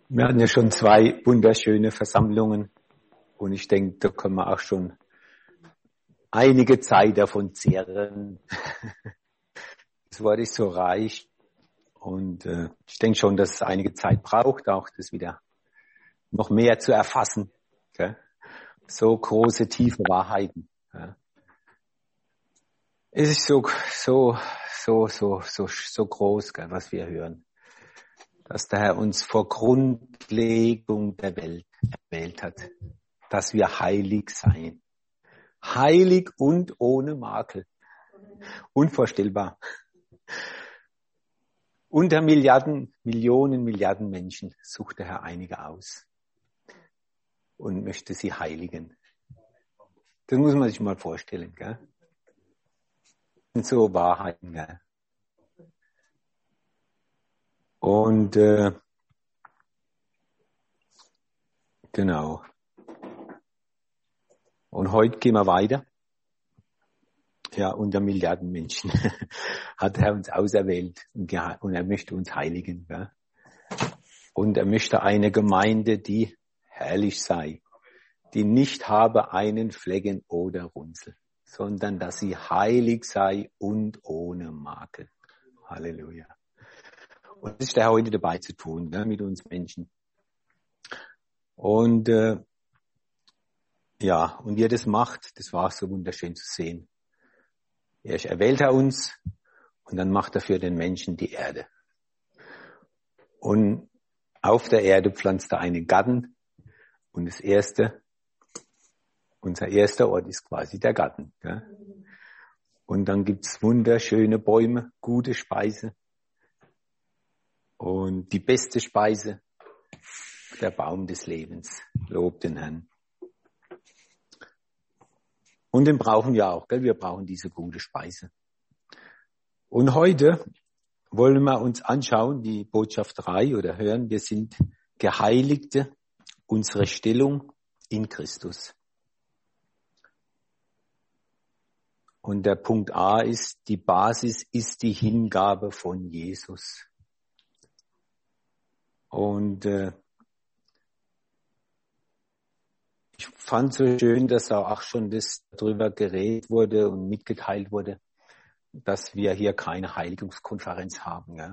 Wir hatten ja schon 2 wunderschöne Versammlungen und ich denke, da können wir auch schon einige Zeit davon zehren. Das Wort ist so reich und ich denke schon, dass es einige Zeit braucht, auch das wieder noch mehr zu erfassen. Gell? So große, tiefe Wahrheiten. Ja. Es ist so groß, gell, was wir hören. Dass der Herr uns vor Grundlegung der Welt erwählt hat, dass wir heilig seien. Heilig und ohne Makel. Unvorstellbar. Unter Milliarden Menschen sucht der Herr einige aus und möchte sie heiligen. Das muss man sich mal vorstellen, gell? Das sind so Wahrheiten, gell? Und genau. Und heute gehen wir weiter. Ja, unter Milliarden Menschen hat er uns auserwählt und er möchte uns heiligen. Ja? Und er möchte eine Gemeinde, die herrlich sei, die nicht habe einen Flecken oder Runzel, sondern dass sie heilig sei und ohne Makel. Halleluja. Und das ist der heute dabei zu tun, ja, mit uns Menschen. Und ja, und wie er das macht, das war so wunderschön zu sehen. Erst erwählt er uns und dann macht er für den Menschen die Erde. Und auf der Erde pflanzt er einen Garten und unser erster Ort ist quasi der Garten. Ja? Und dann gibt's wunderschöne Bäume, gute Speise. Und die beste Speise, der Baum des Lebens. Lob den Herrn. Und den brauchen wir auch, gell? Wir brauchen diese gute Speise. Und heute wollen wir uns anschauen, die Botschaft 3 oder hören, wir sind Geheiligte, unsere Stellung in Christus. Und der Punkt A ist, die Basis ist die Hingabe von Jesus. Und ich fand so schön, dass auch schon das darüber geredet wurde und mitgeteilt wurde, dass wir hier keine Heiligungskonferenz haben. Ja.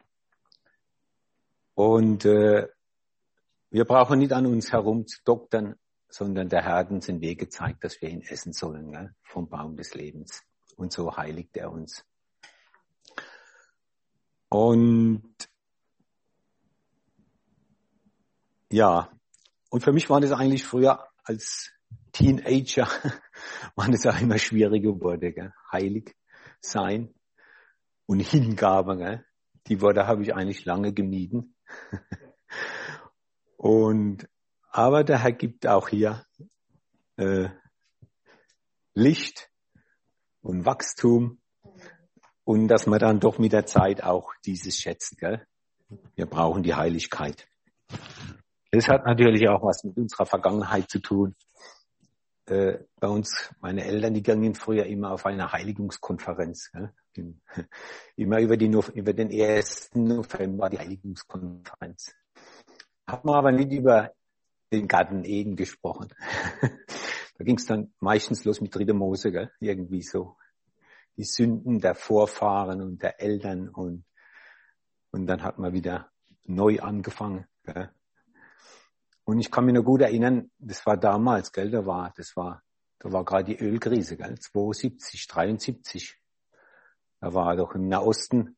Und wir brauchen nicht an uns herum zu doktern, sondern der Herr hat uns den Weg gezeigt, dass wir ihn essen sollen, ja, vom Baum des Lebens. Und so heiligt er uns. Und ja, und für mich war das eigentlich früher als Teenager, waren das auch immer schwierige Worte, gell? Heilig sein und Hingabe. Gell? Die Worte habe ich eigentlich lange gemieden. Aber der Herr gibt auch hier Licht und Wachstum und dass man dann doch mit der Zeit auch dieses schätzt. Gell? Wir brauchen die Heiligkeit. Das hat natürlich auch was mit unserer Vergangenheit zu tun. Bei uns, meine Eltern, die gingen früher immer auf eine Heiligungskonferenz. Ja? Immer über den 1. November die Heiligungskonferenz. Hat man aber nicht über den Garten Eden gesprochen. Da ging es dann meistens los mit 3. Mose, gell? Irgendwie so. Die Sünden der Vorfahren und der Eltern und dann hat man wieder neu angefangen. Gell? Und ich kann mich noch gut erinnern, das war damals, gell, da war gerade die Ölkrise, gell, 72, 73. Da war doch im Nahosten,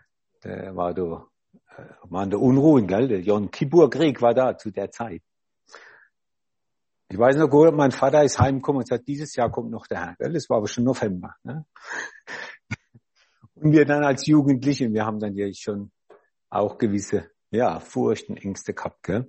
waren da Unruhen, gell, der Yom Kippur-Krieg war da zu der Zeit. Ich weiß noch gut, mein Vater ist heimgekommen und sagt, dieses Jahr kommt noch der Herr, gell, das war aber schon November, ne? Und wir dann als Jugendliche, wir haben dann ja schon auch gewisse, ja, Furchten, Ängste gehabt, gell.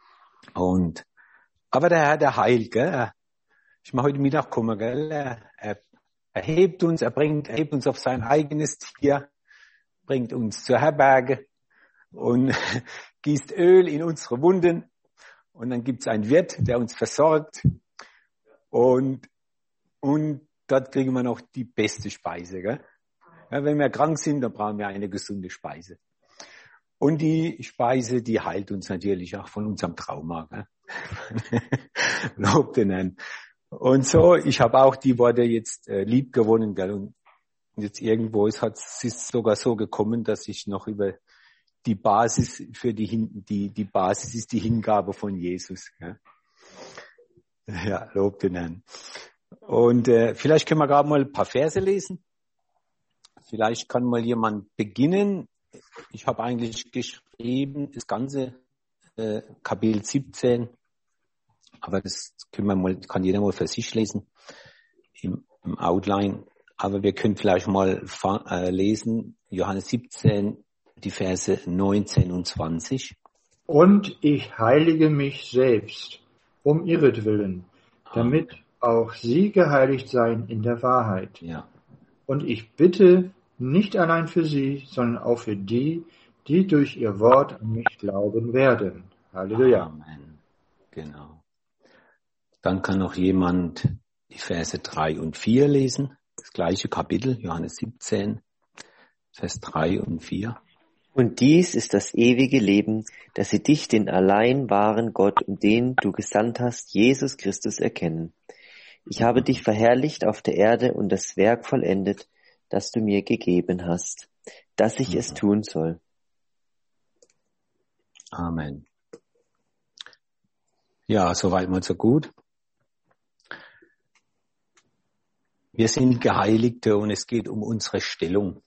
Aber der Herr, der heilt, gell? Ich mag heute Mittag kommen, gell? Er hebt uns, er hebt uns auf sein eigenes Tier, bringt uns zur Herberge und gießt Öl in unsere Wunden. Und dann gibt's einen Wirt, der uns versorgt. Und dort kriegen wir noch die beste Speise, gell? Ja, wenn wir krank sind, dann brauchen wir eine gesunde Speise. Und die Speise, die heilt uns natürlich auch von unserem Trauma. Gell? Lob den Herrn. Und so, ich habe auch die Worte jetzt lieb gewonnen. Gell? Und jetzt irgendwo es ist sogar so gekommen, dass ich noch über die Basis für die Basis ist die Hingabe von Jesus. Gell? Ja, lob den Herrn. Und vielleicht können wir gerade mal ein paar Verse lesen. Vielleicht kann mal jemand beginnen. Ich habe eigentlich geschrieben, das ganze Kapitel 17, aber das kann jeder mal für sich lesen im Outline. Aber wir können vielleicht mal lesen, Johannes 17, die Verse 19 und 20. Und ich heilige mich selbst um ihretwillen, damit auch sie geheiligt seien in der Wahrheit. Ja. Und ich bitte nicht allein für sie, sondern auch für die, die durch ihr Wort an mich glauben werden. Halleluja. Amen. Genau. Dann kann noch jemand die Verse 3 und 4 lesen. Das gleiche Kapitel, Johannes 17, Vers 3 und 4. Und dies ist das ewige Leben, dass sie dich, den allein wahren Gott und den du gesandt hast, Jesus Christus, erkennen. Ich habe dich verherrlicht auf der Erde und das Werk vollendet, das du mir gegeben hast, dass ich es tun soll. Amen. Ja, soweit mal so gut. Wir sind Geheiligte und es geht um unsere Stellung.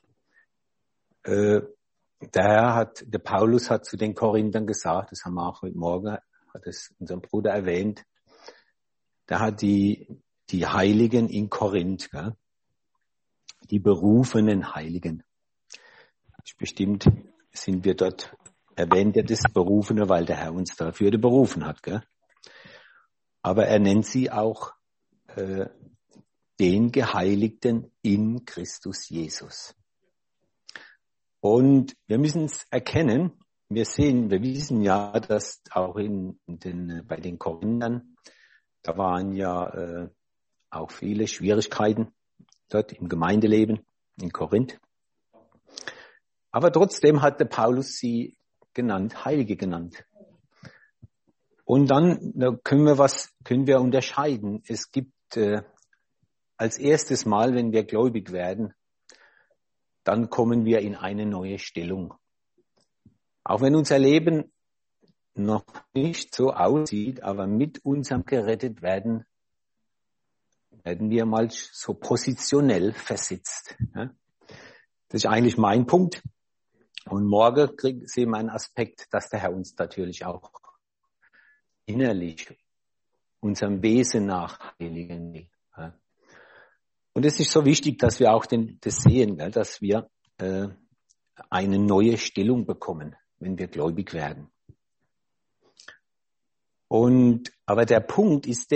Der Paulus hat zu den Korinthern gesagt, das haben wir auch heute Morgen, hat es unserem Bruder erwähnt, da hat die Heiligen in Korinth, gell? Die berufenen Heiligen. Bestimmt sind wir dort, erwähnt er das Berufene, weil der Herr uns dafür berufen hat. Gell? Aber er nennt sie auch den Geheiligten in Christus Jesus. Und wir müssen es erkennen, wir wissen ja, dass auch bei den Korinthern, da waren ja auch viele Schwierigkeiten dort im Gemeindeleben in Korinth. Aber trotzdem hat der Paulus sie genannt, Heilige genannt. Und dann können wir unterscheiden. Es gibt als erstes Mal, wenn wir gläubig werden, dann kommen wir in eine neue Stellung. Auch wenn unser Leben noch nicht so aussieht, aber mit unserem Gerettetwerden werden wir mal so positionell versetzt. Das ist eigentlich mein Punkt. Und morgen sehen wir einen Aspekt, dass der Herr uns natürlich auch innerlich unserem Wesen nach heiligen will. Und es ist so wichtig, dass wir auch das sehen, dass wir eine neue Stellung bekommen, wenn wir gläubig werden. Aber der Punkt ist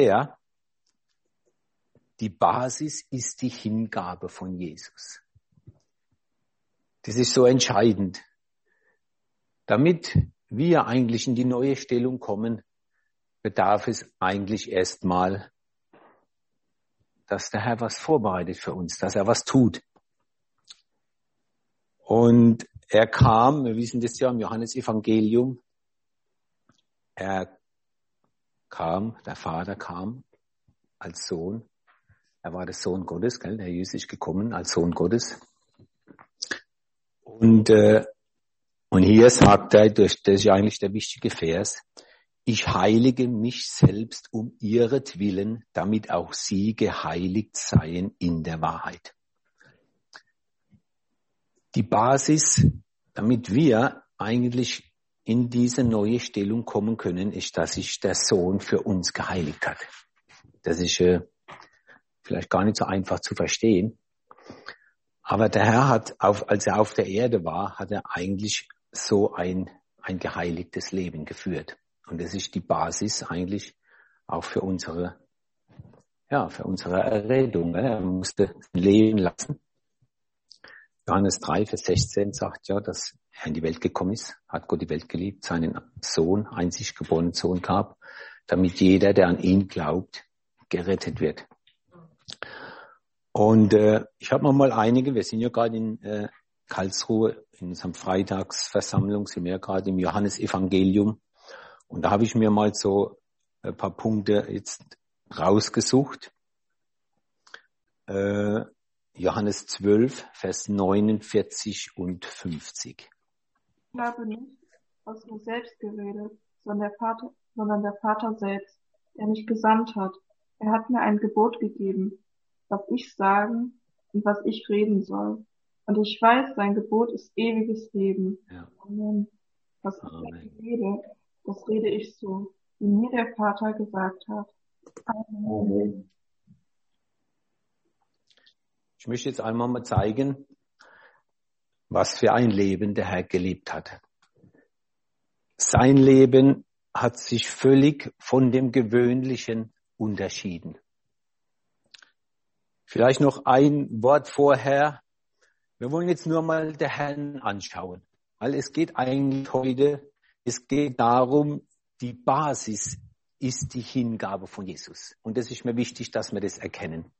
die Basis ist die Hingabe von Jesus. Das ist so entscheidend. Damit wir eigentlich in die neue Stellung kommen, bedarf es eigentlich erstmal, dass der Herr was vorbereitet für uns, dass er was tut. Und er kam, wir wissen das ja im Johannesevangelium, der Vater kam als Sohn. Er war der Sohn Gottes, gell? Der Jesus ist gekommen als Sohn Gottes. Und hier sagt er, das ist ja eigentlich der wichtige Vers, ich heilige mich selbst um ihretwillen, damit auch sie geheiligt seien in der Wahrheit. Die Basis, damit wir eigentlich in diese neue Stellung kommen können, ist, dass sich der Sohn für uns geheiligt hat. Das ist vielleicht gar nicht so einfach zu verstehen. Aber der Herr hat, als er auf der Erde war, hat er eigentlich so ein geheiligtes Leben geführt. Und das ist die Basis eigentlich auch für unsere Errettung. Er musste leben lassen. Johannes 3, Vers 16 sagt ja, dass er in die Welt gekommen ist, hat Gott die Welt geliebt, seinen Sohn, einzig geborenen Sohn gab, damit jeder, der an ihn glaubt, gerettet wird. Und ich habe mal einige, wir sind ja gerade in Karlsruhe in unserem Freitagsversammlung sind wir gerade im Johannesevangelium. Und da habe ich mir mal so ein paar Punkte jetzt rausgesucht. Johannes 12, Vers 49 und 50. Ich habe nicht aus mir selbst geredet, sondern der Vater selbst, der mich gesandt hat. Er hat mir ein Gebot gegeben, was ich sagen und was ich reden soll. Und ich weiß, sein Gebot ist ewiges Leben. Ja. Amen. Was Amen. ich rede, das rede ich so, wie mir der Vater gesagt hat. Amen. Ich möchte jetzt einmal mal zeigen, was für ein Leben der Herr gelebt hat. Sein Leben hat sich völlig von dem Gewöhnlichen unterschieden. Vielleicht noch ein Wort vorher. Wir wollen jetzt nur mal den Herrn anschauen, weil es geht eigentlich heute, es geht darum, die Basis ist die Hingabe von Jesus. Und das ist mir wichtig, dass wir das erkennen.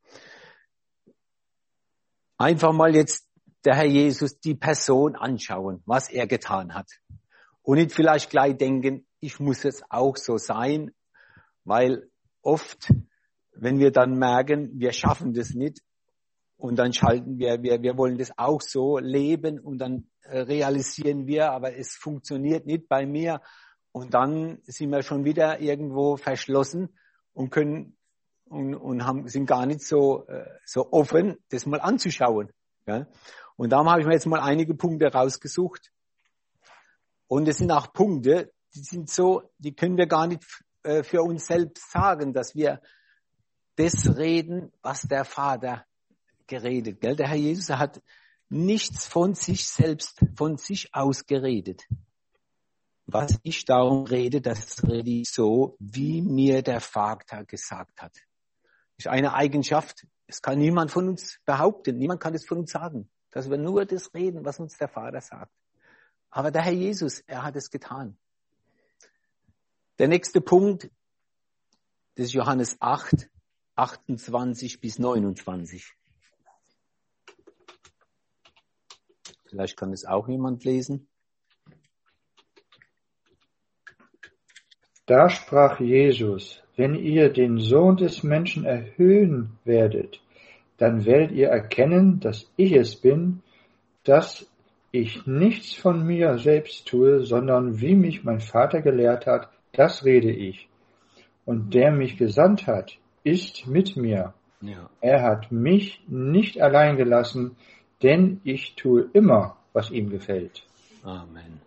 Einfach mal jetzt der Herr Jesus, die Person anschauen, was er getan hat. Und nicht vielleicht gleich denken, ich muss jetzt auch so sein, weil oft, wenn wir dann merken, wir schaffen das nicht und dann schalten wir wollen das auch so leben und dann realisieren wir, aber es funktioniert nicht bei mir und dann sind wir schon wieder irgendwo verschlossen und können sind gar nicht so offen, das mal anzuschauen. Ja? Und darum habe ich mir jetzt mal einige Punkte rausgesucht. Und es sind auch Punkte, die können wir gar nicht für uns selbst sagen, dass wir das reden, was der Vater geredet. Gell? Der Herr Jesus hat nichts von sich selbst, von sich aus geredet. Was ich darum rede, das rede ich so, wie mir der Vater gesagt hat. Das ist eine Eigenschaft, das kann niemand von uns behaupten, niemand kann das von uns sagen, dass wir nur das reden, was uns der Vater sagt. Aber der Herr Jesus, er hat es getan. Der nächste Punkt, das ist Johannes 8, 28 bis 29. Vielleicht kann es auch jemand lesen. Da sprach Jesus: Wenn ihr den Sohn des Menschen erhöhen werdet, dann werdet ihr erkennen, dass ich es bin, dass ich nichts von mir selbst tue, sondern wie mich mein Vater gelehrt hat, das rede ich. Und der mich gesandt hat, ist mit mir. Ja. Er hat mich nicht allein gelassen, denn ich tue immer, was ihm gefällt. Amen.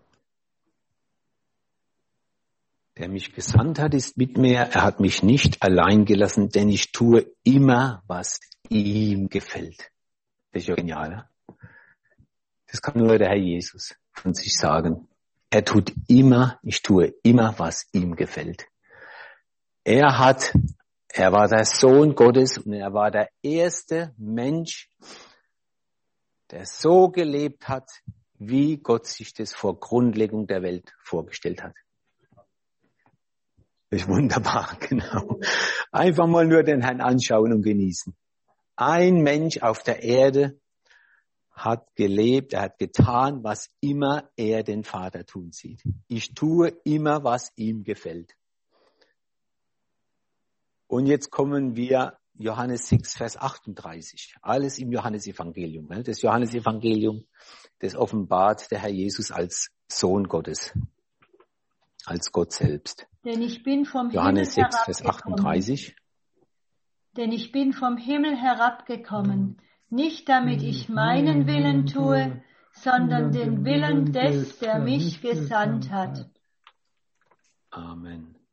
Der mich gesandt hat, ist mit mir. Er hat mich nicht allein gelassen, denn ich tue immer, was ihm gefällt. Das ist ja genial. Ne? Das kann nur der Herr Jesus von sich sagen. Ich tue immer, was ihm gefällt. Er war der Sohn Gottes und er war der erste Mensch, der so gelebt hat, wie Gott sich das vor Grundlegung der Welt vorgestellt hat. Das ist wunderbar, genau. Einfach mal nur den Herrn anschauen und genießen. Ein Mensch auf der Erde hat gelebt, er hat getan, was immer er den Vater tun sieht. Ich tue immer, was ihm gefällt. Und jetzt kommen wir Johannes 6, Vers 38. Alles im Johannesevangelium. Das Johannesevangelium, das offenbart der Herr Jesus als Sohn Gottes, als Gott selbst. Denn ich bin vom Johannes Himmel 6, Vers 38. Denn ich bin vom Himmel herabgekommen, nicht damit ich meinen Willen tue, sondern den Willen des, der mich gesandt hat. Amen.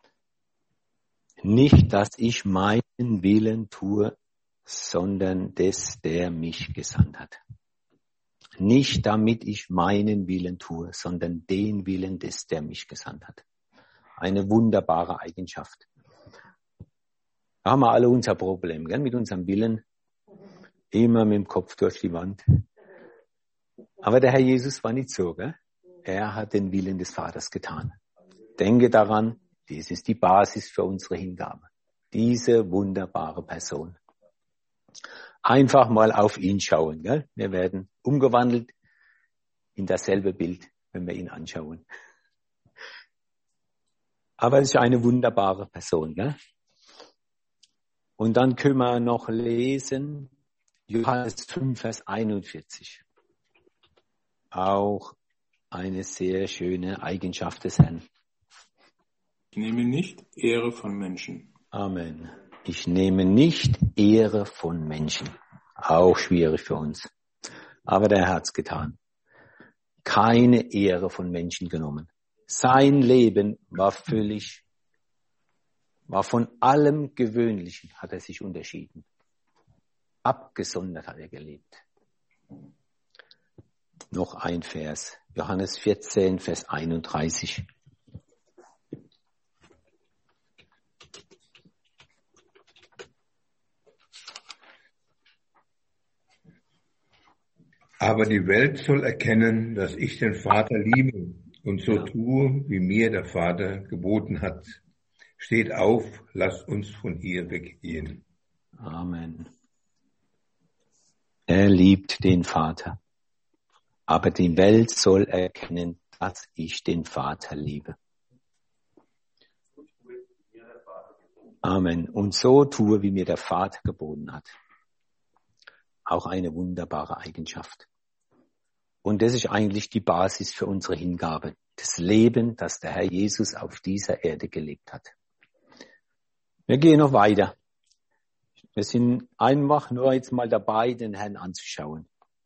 Nicht, dass ich meinen Willen tue, sondern des, der mich gesandt hat. Nicht damit ich meinen Willen tue, sondern den Willen des, der mich gesandt hat. Eine wunderbare Eigenschaft. Da haben wir alle unser Problem, gell? Mit unserem Willen. Immer mit dem Kopf durch die Wand. Aber der Herr Jesus war nicht so, gell? Er hat den Willen des Vaters getan. Denke daran, dies ist die Basis für unsere Hingabe. Diese wunderbare Person. Einfach mal auf ihn schauen, gell? Wir werden umgewandelt in dasselbe Bild, wenn wir ihn anschauen. Aber es ist eine wunderbare Person, gell? Und dann können wir noch lesen, Johannes 5, Vers 41. Auch eine sehr schöne Eigenschaft des Herrn. Ich nehme nicht Ehre von Menschen. Amen. Ich nehme nicht Ehre von Menschen. Auch schwierig für uns. Aber der Herr hat's getan. Keine Ehre von Menschen genommen. Sein Leben war von allem Gewöhnlichen hat er sich unterschieden. Abgesondert hat er gelebt. Noch ein Vers. Johannes 14, Vers 31. Aber die Welt soll erkennen, dass ich den Vater liebe und so tue, wie mir der Vater geboten hat. Steht auf, lasst uns von hier weggehen. Amen. Er liebt den Vater. Aber die Welt soll erkennen, dass ich den Vater liebe. Amen. Und so tue, wie mir der Vater geboten hat. Auch eine wunderbare Eigenschaft. Und das ist eigentlich die Basis für unsere Hingabe. Das Leben, das der Herr Jesus auf dieser Erde gelebt hat. Wir gehen noch weiter. Wir sind einfach nur jetzt mal dabei, den Herrn anzuschauen.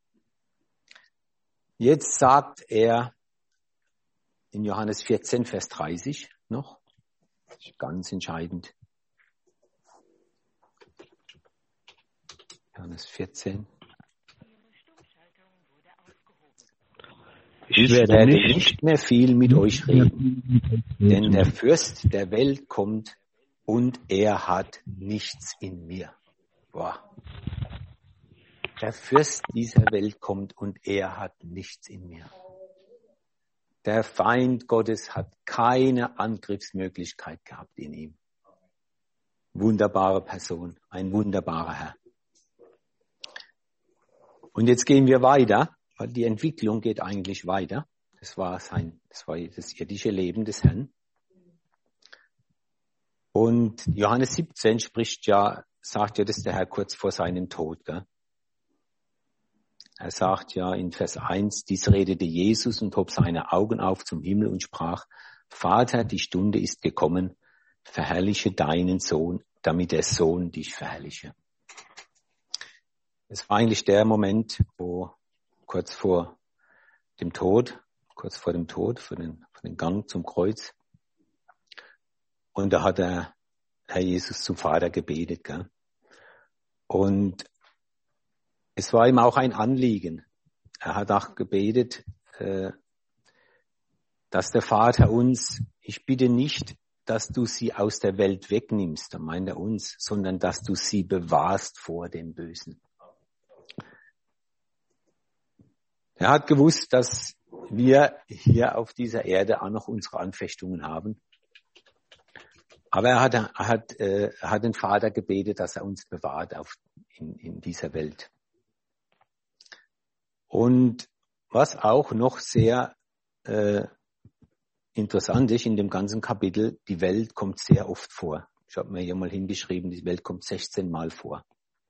Jetzt sagt er in Johannes 14, Vers 30 noch, das ist ganz entscheidend. Johannes 14. Ich werde nicht mehr viel mit euch reden, denn der Fürst der Welt kommt und er hat nichts in mir. Boah. Der Fürst dieser Welt kommt und er hat nichts in mir. Der Feind Gottes hat keine Angriffsmöglichkeit gehabt in ihm. Wunderbare Person, ein wunderbarer Herr. Und jetzt gehen wir weiter, weil die Entwicklung geht eigentlich weiter. Das war das irdische Leben des Herrn. Und Johannes 17 sagt ja das der Herr kurz vor seinem Tod, gell? Er sagt ja in Vers 1, dies redete Jesus und hob seine Augen auf zum Himmel und sprach, Vater, die Stunde ist gekommen, verherrliche deinen Sohn, damit der Sohn dich verherrliche. Es war eigentlich der Moment, wo kurz vor dem Tod, für den Gang zum Kreuz, und da hat der Herr Jesus zum Vater gebetet, gell? Und es war ihm auch ein Anliegen. Er hat auch gebetet, dass der Vater uns, ich bitte nicht, dass du sie aus der Welt wegnimmst, da meint er uns, sondern dass du sie bewahrst vor dem Bösen. Er hat gewusst, dass wir hier auf dieser Erde auch noch unsere Anfechtungen haben. Aber er hat den Vater gebetet, dass er uns bewahrt in dieser Welt. Und was auch noch sehr interessant ist in dem ganzen Kapitel, die Welt kommt sehr oft vor. Ich habe mir hier mal hingeschrieben, die Welt kommt 16 Mal vor.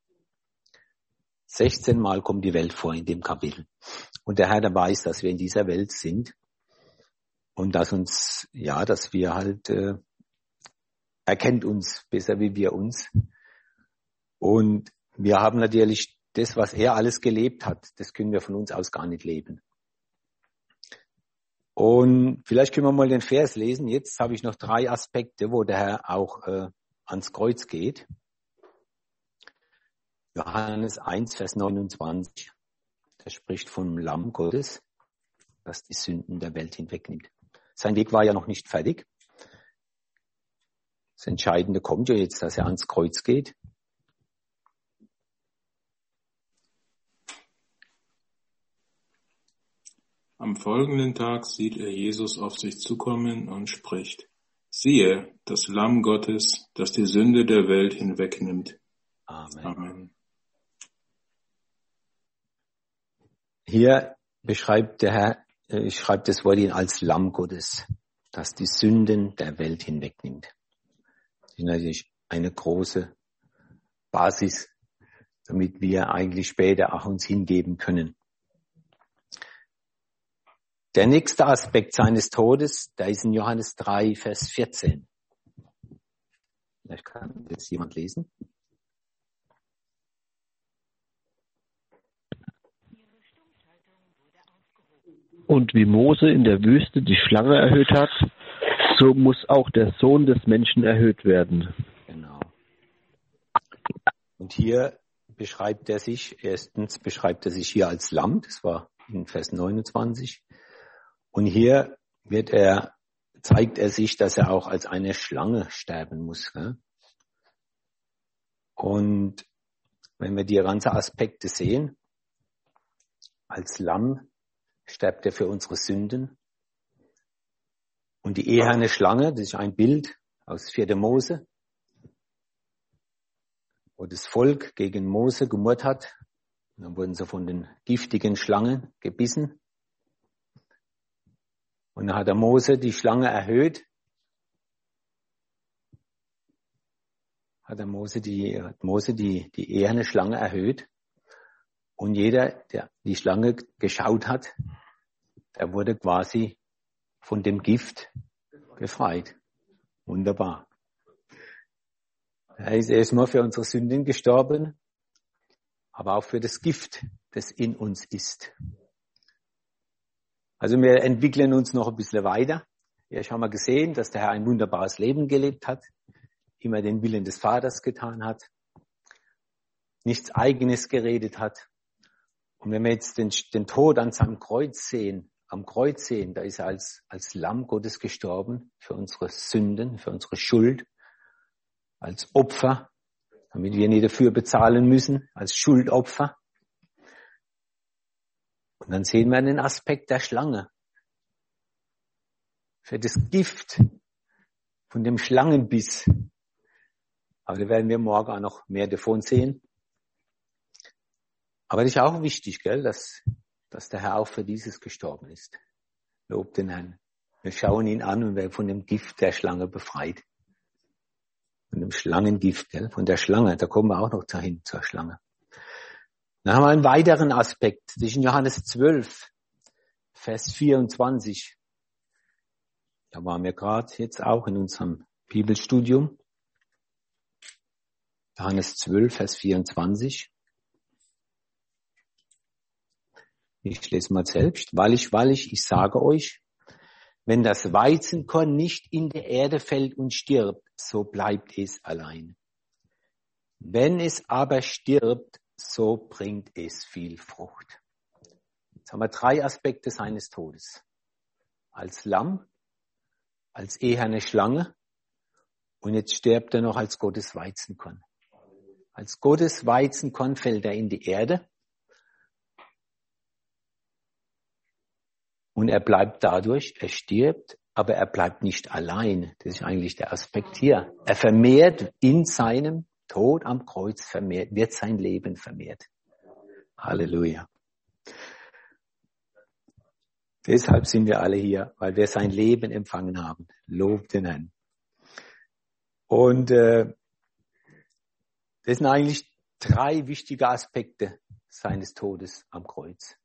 16 Mal kommt die Welt vor in dem Kapitel. Und der Herr, der weiß, dass wir in dieser Welt sind und dass wir halt, er kennt uns besser wie wir uns. Und wir haben natürlich das, was er alles gelebt hat, das können wir von uns aus gar nicht leben. Und vielleicht können wir mal den Vers lesen. Jetzt habe ich noch 3 Aspekte, wo der Herr auch ans Kreuz geht. Johannes 1, Vers 29. Der spricht vom Lamm Gottes, das die Sünden der Welt hinwegnimmt. Sein Weg war ja noch nicht fertig. Das Entscheidende kommt ja jetzt, dass er ans Kreuz geht. Am folgenden Tag sieht er Jesus auf sich zukommen und spricht, siehe, das Lamm Gottes, das die Sünde der Welt hinwegnimmt. Amen. Amen. Hier beschreibt der Herr ich schreibe das Wort als Lamm Gottes, das die Sünden der Welt hinwegnimmt. Das ist natürlich eine große Basis, damit wir eigentlich später auch uns hingeben können. Der nächste Aspekt seines Todes, der ist in Johannes 3, Vers 14. Vielleicht kann das jemand lesen. Und wie Mose in der Wüste die Schlange erhöht hat, so muss auch der Sohn des Menschen erhöht werden. Genau. Und hier beschreibt er sich hier als Lamm, das war in Vers 29. Und hier zeigt er sich, dass er auch als eine Schlange sterben muss. Gell? Und wenn wir die ganzen Aspekte sehen, als Lamm stirbt er für unsere Sünden. Und die eherne Schlange, das ist ein Bild aus 4. Mose, wo das Volk gegen Mose gemurrt hat. Und dann wurden sie von den giftigen Schlangen gebissen. Und dann hat der Mose die Schlange erhöht. Hat Mose die eherne Schlange erhöht. Und jeder, der die Schlange geschaut hat, der wurde quasi von dem Gift befreit. Wunderbar. Er ist erstmal für unsere Sünden gestorben, aber auch für das Gift, das in uns ist. Also wir entwickeln uns noch ein bisschen weiter. Jetzt haben wir gesehen, dass der Herr ein wunderbares Leben gelebt hat, immer den Willen des Vaters getan hat, nichts Eigenes geredet hat. Und wenn wir jetzt den Tod an seinem Kreuz sehen, da ist er als Lamm Gottes gestorben für unsere Sünden, für unsere Schuld, als Opfer, damit wir nicht dafür bezahlen müssen, als Schuldopfer. Und dann sehen wir den Aspekt der Schlange. Für das Gift von dem Schlangenbiss. Aber da werden wir morgen auch noch mehr davon sehen. Aber das ist auch wichtig, gell, dass der Herr auch für dieses gestorben ist. Lob den Herrn. Wir schauen ihn an und werden von dem Gift der Schlange befreit. Von dem Schlangengift, gell, von der Schlange. Da kommen wir auch noch dahin zur Schlange. Dann haben wir einen weiteren Aspekt. Das ist in Johannes 12, Vers 24. Da waren wir gerade jetzt auch in unserem Bibelstudium. Johannes 12, Vers 24. Ich lese mal selbst. Wahrlich, ich sage euch, wenn das Weizenkorn nicht in die Erde fällt und stirbt, so bleibt es allein. Wenn es aber stirbt, so bringt es viel Frucht. Jetzt haben wir 3 Aspekte seines Todes. Als Lamm, als eherne Schlange und jetzt stirbt er noch als Gottes Weizenkorn. Als Gottes Weizenkorn fällt er in die Erde und er bleibt dadurch, er stirbt, aber er bleibt nicht allein. Das ist eigentlich der Aspekt hier. Er vermehrt in seinem Tod am Kreuz wird sein Leben vermehrt. Halleluja. Deshalb sind wir alle hier, weil wir sein Leben empfangen haben. Lob den Herrn. Und das sind eigentlich 3 wichtige Aspekte seines Todes am Kreuz.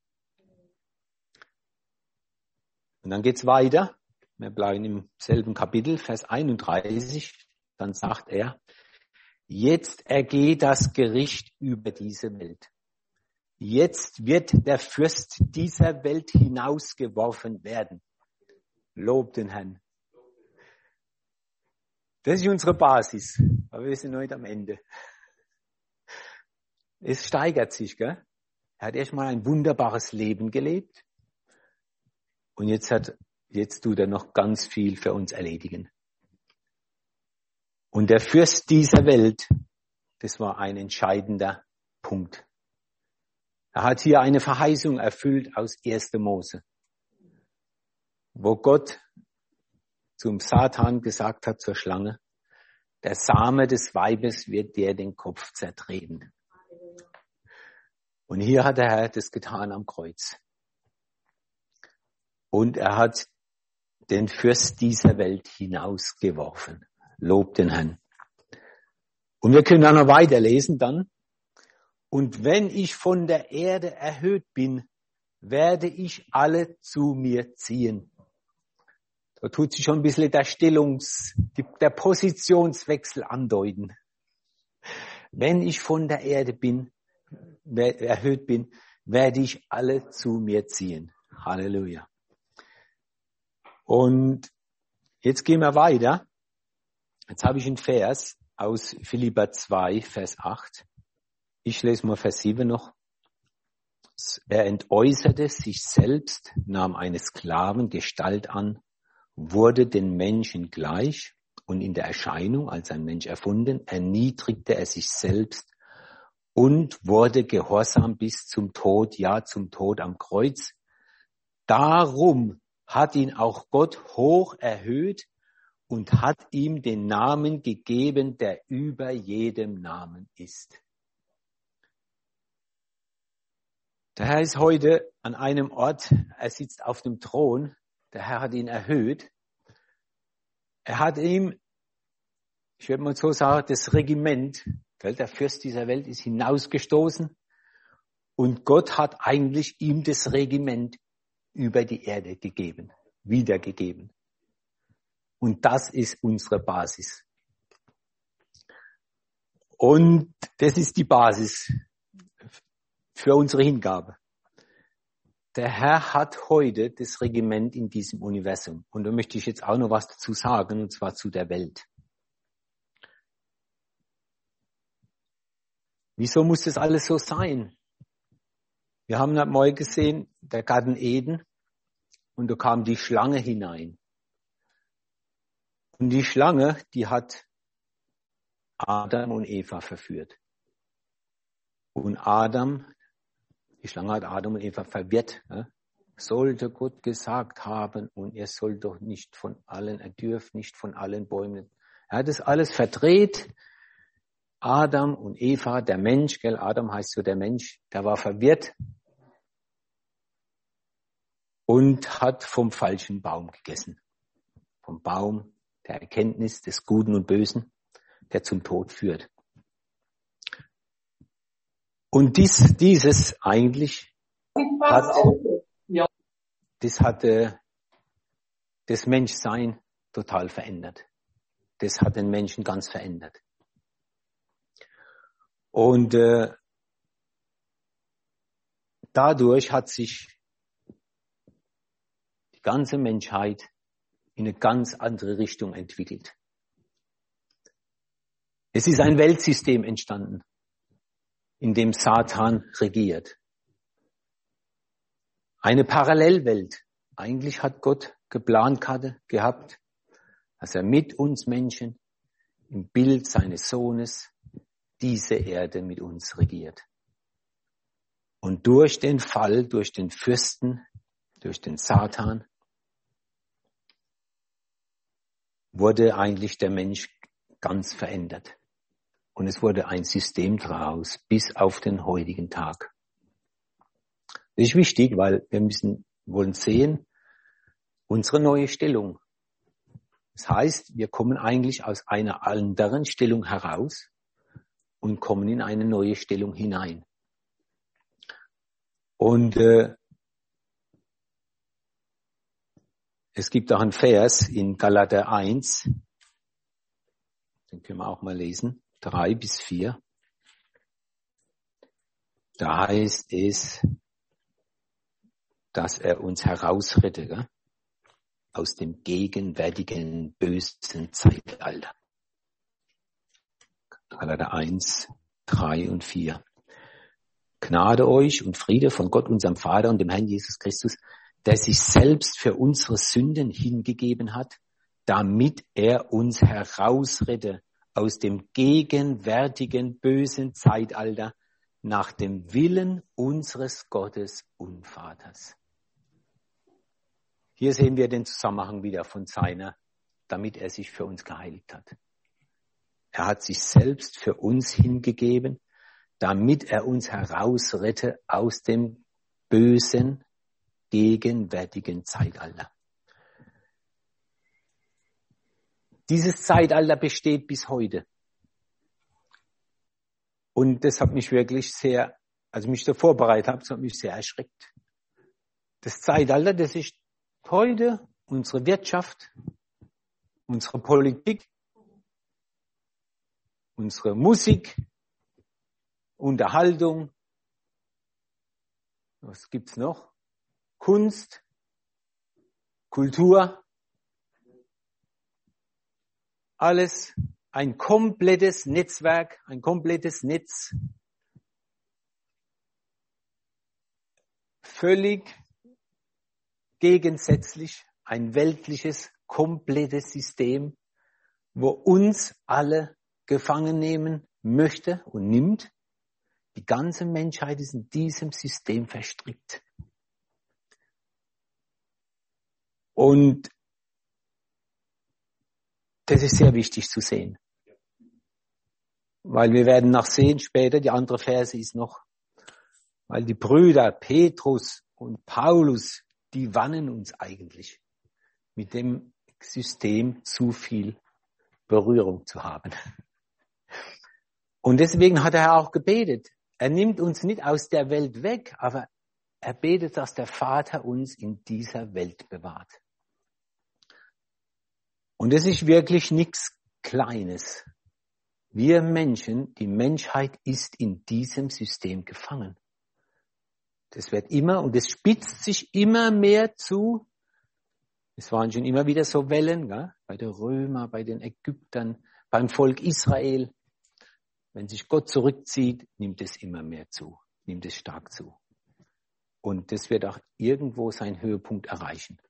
Und dann geht's weiter. Wir bleiben im selben Kapitel, Vers 31. Dann sagt er, jetzt ergeht das Gericht über diese Welt. Jetzt wird der Fürst dieser Welt hinausgeworfen werden. Lob den Herrn. Das ist unsere Basis, aber wir sind heute am Ende. Es steigert sich, gell? Er hat erstmal ein wunderbares Leben gelebt und jetzt tut er noch ganz viel für uns erledigen. Und der Fürst dieser Welt, das war ein entscheidender Punkt. Er hat hier eine Verheißung erfüllt aus 1. Mose, wo Gott zum Satan gesagt hat, zur Schlange, der Same des Weibes wird dir den Kopf zertreten. Und hier hat der Herr das getan am Kreuz. und er hat den Fürst dieser Welt hinausgeworfen. Lob den Herrn. Und wir können dann noch weiterlesen dann. Und wenn ich von der Erde erhöht bin, werde ich alle zu mir ziehen. Da tut sich schon ein bisschen der Positionswechsel andeuten. Wenn ich von der Erde erhöht bin, werde ich alle zu mir ziehen. Halleluja. Und jetzt gehen wir weiter. Jetzt habe ich einen Vers aus Philipper 2, Vers 8. Ich lese mal Vers 7 noch. Er entäußerte sich selbst, nahm eine Sklavengestalt an, wurde den Menschen gleich und in der Erscheinung als ein Mensch erfunden, erniedrigte er sich selbst und wurde gehorsam bis zum Tod, ja zum Tod am Kreuz. Darum hat ihn auch Gott hoch erhöht und hat ihm den Namen gegeben, der über jedem Namen ist. Der Herr ist heute an einem Ort, er sitzt auf dem Thron, der Herr hat ihn erhöht. Er hat ihm, ich würde mal so sagen, das Regiment, der Fürst dieser Welt ist hinausgestoßen und Gott hat eigentlich ihm das Regiment über die Erde gegeben, wiedergegeben. Und das ist unsere Basis. Und das ist die Basis für unsere Hingabe. Der Herr hat heute das Regiment in diesem Universum. Und da möchte ich jetzt auch noch was dazu sagen, und zwar zu der Welt. Wieso muss das alles so sein? Wir haben heute mal gesehen, der Garten Eden, und da kam die Schlange hinein. Und die Schlange, die hat Adam und Eva verführt. Und die Schlange hat Adam und Eva verwirrt. Sollte Gott gesagt haben, und er soll doch nicht von allen, er dürft nicht von allen Bäumen. Er hat das alles verdreht. Adam und Eva, der Mensch, Adam heißt so der Mensch, der war verwirrt und hat vom falschen Baum gegessen. Vom Baum der Erkenntnis des Guten und Bösen, der zum Tod führt. Und dieses eigentlich hat das Menschsein total verändert. Das hat den Menschen ganz verändert. Und dadurch hat sich die ganze Menschheit in eine ganz andere Richtung entwickelt. Es ist ein Weltsystem entstanden, in dem Satan regiert. Eine Parallelwelt. Eigentlich hat Gott geplant gehabt, dass er mit uns Menschen im Bild seines Sohnes diese Erde mit uns regiert. Und durch den Fall, durch den Fürsten, durch den Satan, wurde eigentlich der Mensch ganz verändert. Und es wurde ein System draus bis auf den heutigen Tag. Das ist wichtig, weil wir wollen sehen, unsere neue Stellung. Das heißt, wir kommen eigentlich aus einer anderen Stellung heraus und kommen in eine neue Stellung hinein. Und es gibt auch einen Vers in Galater 1, den können wir auch mal lesen, 3 bis 4. Da heißt es, dass er uns herausrette aus dem gegenwärtigen bösen Zeitalter. Galater 1, 3 und 4. Gnade euch und Friede von Gott, unserem Vater und dem Herrn Jesus Christus, der sich selbst für unsere Sünden hingegeben hat, damit er uns herausrette aus dem gegenwärtigen bösen Zeitalter nach dem Willen unseres Gottes und Vaters. Hier sehen wir den Zusammenhang wieder von damit er sich für uns geheiligt hat. Er hat sich selbst für uns hingegeben, damit er uns herausrette aus dem bösen gegenwärtigen Zeitalter. Dieses Zeitalter besteht bis heute. Und das hat mich wirklich sehr, als ich mich da vorbereitet habe, das hat mich sehr erschreckt. Das Zeitalter, das ist heute unsere Wirtschaft, unsere Politik, unsere Musik, Unterhaltung, was gibt's noch? Kunst, Kultur, alles ein komplettes Netzwerk, ein komplettes Netz, völlig gegensätzlich, ein weltliches, komplettes System, wo uns alle gefangen nehmen möchte und nimmt. Die ganze Menschheit ist in diesem System verstrickt. Und das ist sehr wichtig zu sehen. Weil wir werden noch sehen später, die andere Verse ist noch, weil die Brüder Petrus und Paulus, die warnen uns eigentlich, mit dem System zu viel Berührung zu haben. Und deswegen hat er auch gebetet. Er nimmt uns nicht aus der Welt weg, aber er betet, dass der Vater uns in dieser Welt bewahrt. Und es ist wirklich nichts Kleines. Wir Menschen, die Menschheit ist in diesem System gefangen. Das wird immer und es spitzt sich immer mehr zu. Es waren schon immer wieder so Wellen, gell? Bei den Römern, bei den Ägyptern, beim Volk Israel. Wenn sich Gott zurückzieht, nimmt es immer mehr zu, nimmt es stark zu. Und das wird auch irgendwo seinen Höhepunkt erreichen.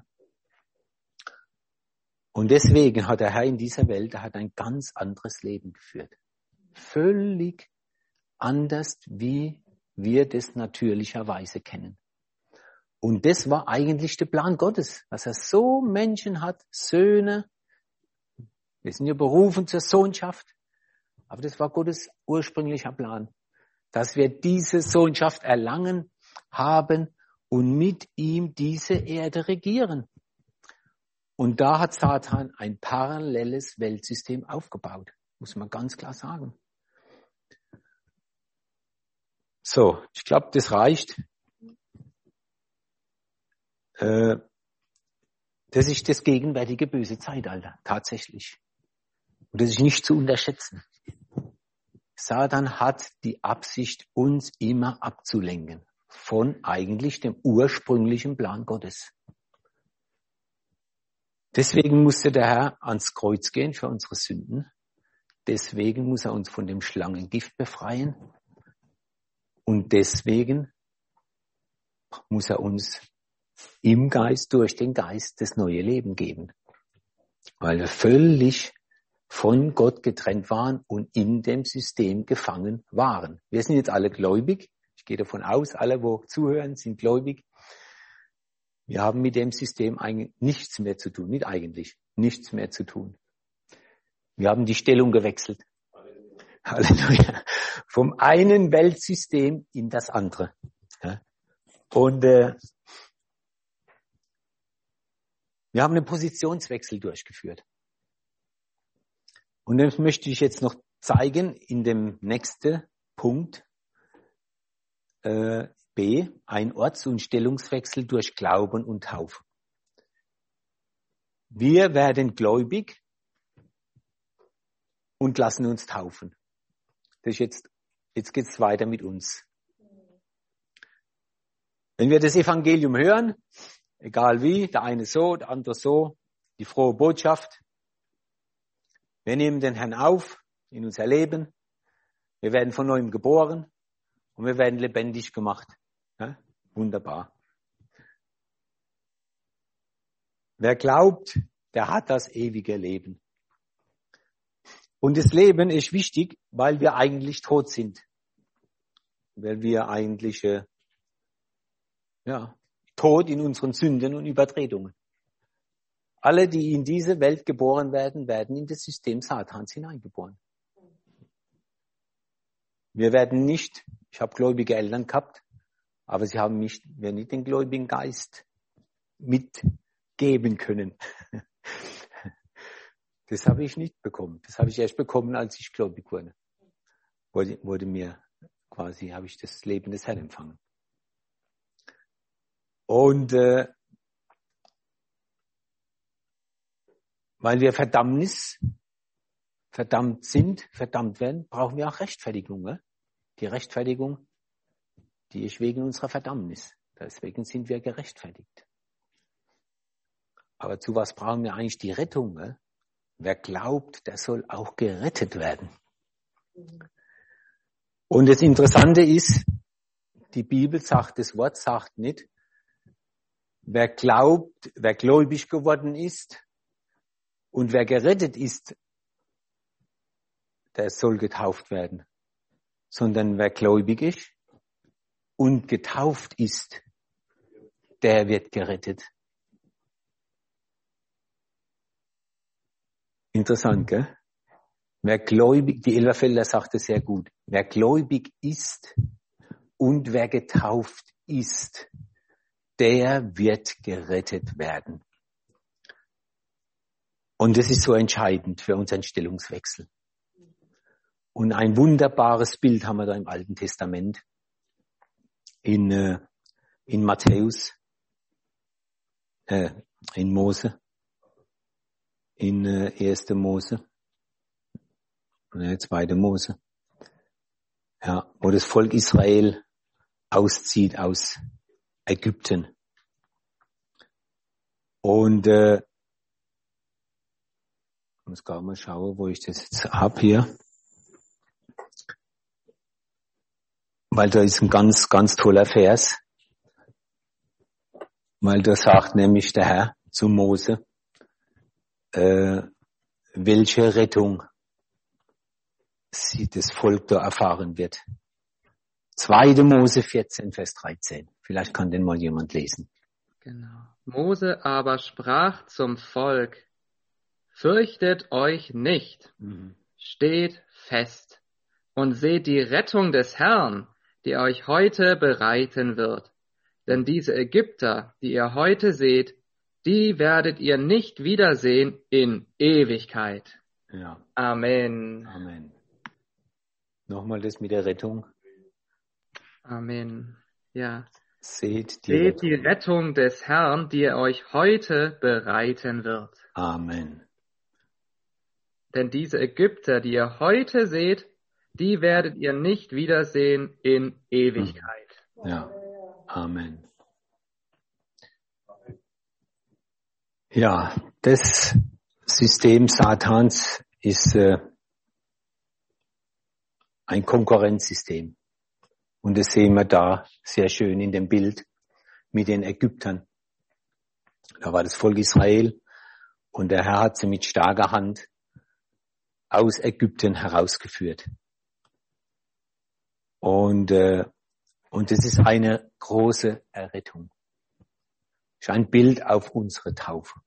Und deswegen hat der Herr in dieser Welt, er hat ein ganz anderes Leben geführt. Völlig anders, wie wir das natürlicherweise kennen. Und das war eigentlich der Plan Gottes, dass er so Menschen hat, Söhne. Wir sind ja berufen zur Sohnschaft. Aber das war Gottes ursprünglicher Plan, dass wir diese Sohnschaft erlangen haben und mit ihm diese Erde regieren. Und da hat Satan ein paralleles Weltsystem aufgebaut, muss man ganz klar sagen. So, ich glaube, das reicht. Das ist das gegenwärtige böse Zeitalter, tatsächlich. Und das ist nicht zu unterschätzen. Satan hat die Absicht, uns immer abzulenken von eigentlich dem ursprünglichen Plan Gottes. Deswegen musste der Herr ans Kreuz gehen für unsere Sünden. Deswegen muss er uns von dem Schlangengift befreien. Und deswegen muss er uns im Geist, durch den Geist, das neue Leben geben. Weil wir völlig von Gott getrennt waren und in dem System gefangen waren. Wir sind jetzt alle gläubig. Ich gehe davon aus, alle, wo zuhören, sind gläubig. Wir haben mit dem System eigentlich nichts mehr zu tun. Nicht eigentlich, nichts mehr zu tun. Wir haben die Stellung gewechselt. Halleluja. Vom einen Weltsystem in das andere. Und wir haben einen Positionswechsel durchgeführt. Und das möchte ich jetzt noch zeigen in dem nächsten Punkt. B. Ein Orts- und Stellungswechsel durch Glauben und Taufe. Wir werden gläubig und lassen uns taufen. Das ist jetzt geht's weiter mit uns. Wenn wir das Evangelium hören, egal wie, der eine so, der andere so, die frohe Botschaft, wir nehmen den Herrn auf in unser Leben, wir werden von neuem geboren und wir werden lebendig gemacht. Ja? Wunderbar. Wer glaubt, der hat das ewige Leben. Und das Leben ist wichtig, weil wir eigentlich tot sind. Weil wir eigentlich tot in unseren Sünden und Übertretungen. Alle, die in diese Welt geboren werden, werden in das System Satans hineingeboren. Wir werden nicht, ich habe gläubige Eltern gehabt, Aber sie haben mir nicht den gläubigen Geist mitgeben können. Das habe ich nicht bekommen. Das habe ich erst bekommen, als ich gläubig wurde. Wurde mir quasi, habe ich das Leben des Herrn empfangen. Und weil wir verdammt werden, brauchen wir auch Rechtfertigung. Ne? Die Rechtfertigung, die ist wegen unserer Verdammnis. Deswegen sind wir gerechtfertigt. Aber zu was brauchen wir eigentlich die Rettung? Ne? Wer glaubt, der soll auch gerettet werden. Und das Interessante ist, die Bibel sagt, das Wort sagt nicht, wer gläubig geworden ist und wer gerettet ist, der soll getauft werden. Sondern wer gläubig ist und getauft ist, der wird gerettet. Interessant, gell? Wer gläubig, die Elberfelder sagt es sehr gut, wer gläubig ist und wer getauft ist, der wird gerettet werden. Und das ist so entscheidend für unseren Stellungswechsel. Und ein wunderbares Bild haben wir da im Alten Testament in Matthäus, in Mose, in 1. Mose, 2. Mose, ja, wo das Volk Israel auszieht aus Ägypten. Und ich muss gerade mal schauen, wo ich das jetzt habe hier. Weil da ist ein ganz, ganz toller Vers. Weil da sagt nämlich der Herr zu Mose, welche Rettung das Volk da erfahren wird. 2. Mose 14, Vers 13. Vielleicht kann den mal jemand lesen. Genau. Mose aber sprach zum Volk, fürchtet euch nicht, steht fest und seht die Rettung des Herrn, die euch heute bereiten wird. Denn diese Ägypter, die ihr heute seht, die werdet ihr nicht wiedersehen in Ewigkeit. Ja. Amen. Amen. Nochmal das mit der Rettung. Amen. Ja. Seht die Rettung des Herrn, die er euch heute bereiten wird. Amen. Denn diese Ägypter, die ihr heute seht, die werdet ihr nicht wiedersehen in Ewigkeit. Ja. Amen. Ja, das System Satans ist ein Konkurrenzsystem. Und das sehen wir da sehr schön in dem Bild mit den Ägyptern. Da war das Volk Israel und der Herr hat sie mit starker Hand aus Ägypten herausgeführt. Und das ist eine große Errettung. Das ist ein Bild auf unsere Taufe.